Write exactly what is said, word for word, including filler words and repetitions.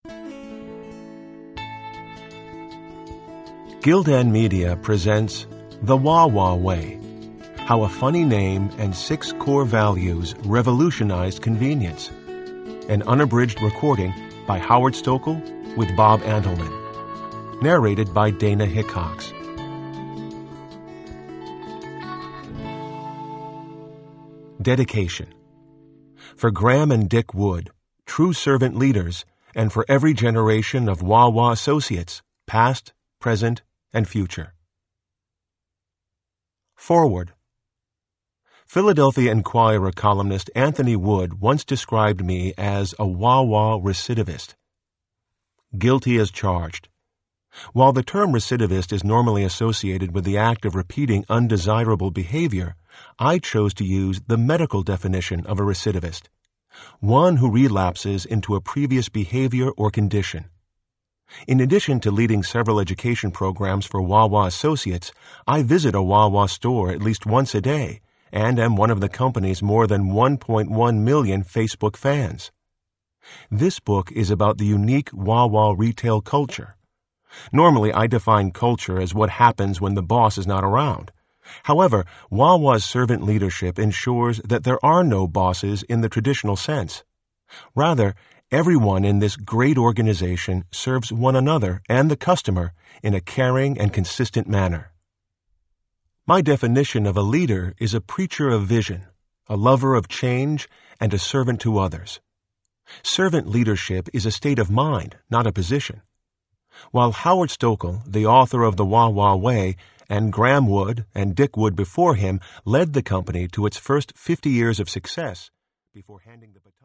Gildan Media presents The Wawa Way, How a Funny Name and Six Core Values Revolutionized Convenience. An unabridged recording by Howard Stokel with Bob Antelman. Narrated by Dana Hickox. Dedication. For Graham and Dick Wood, true servant leaders, and for every generation of Wawa associates, past, present, and future. Forward. Philadelphia Inquirer columnist Anthony Wood once described me as a Wawa recidivist. Guilty as charged. While the term recidivist is normally associated with the act of repeating undesirable behavior, I chose to use the medical definition of a recidivist, one who relapses into a previous behavior or condition. In addition to leading several education programs for Wawa associates, I visit a Wawa store at least once a day and am one of the company's more than one point one million Facebook fans. This book is about the unique Wawa retail culture. Normally, I define culture as what happens when the boss is not around. However, Wawa's servant leadership ensures that there are no bosses in the traditional sense. Rather, everyone in this great organization serves one another and the customer in a caring and consistent manner. My definition of a leader is a preacher of vision, a lover of change, and a servant to others. Servant leadership is a state of mind, not a position. While Howard Stokel, the author of The Wawa Way, and Graham Wood and Dick Wood before him led the company to its first fifty years of success before handing the baton